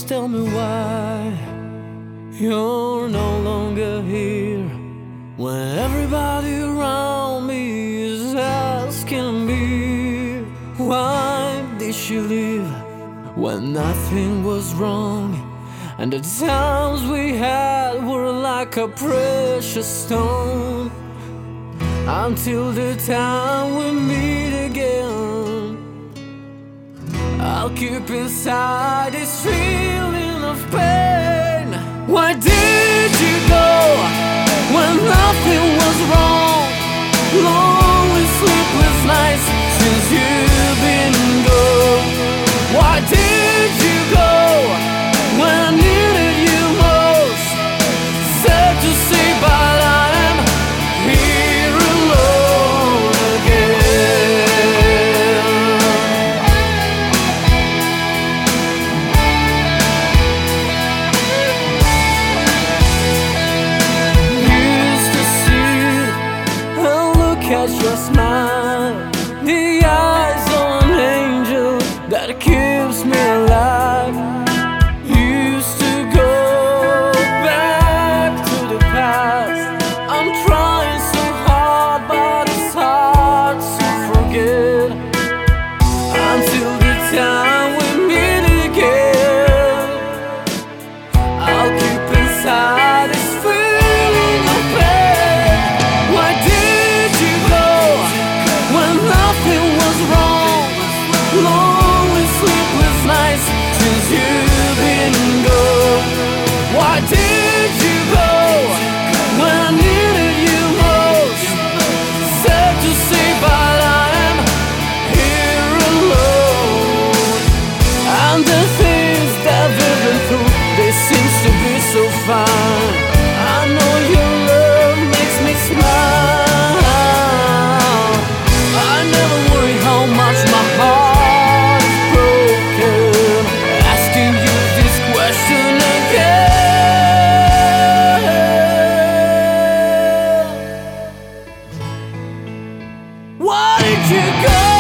Please tell me why you're no longer here, when everybody around me is asking me, why did she leave when nothing was wrong? And the times we had were like a precious stone. Until the time we meet again, I'll keep inside this feeling of pain. Why did you go when nothing was wrong? Lonely sleepless nights since you've been gone. Why did you go when I needed you most? Sad to say, but I am here alone again. Used to see and look at your smile, the eyes of an angel that keeps me alive. Used to go back to the past. I'm trying so hard, but it's hard to forget. Until the time we meet again, I'll keep inside this feeling of pain. Why did you go when nothing was wrong? Lonely sleepless nights since you've been gone. Why did you go when I needed you most? Sad to say, but I am here alone. And the things that we've been through, they seem to be so fine. I know your love makes me smile. I never worry how much my heart is broken, asking you this question again. Why did you go?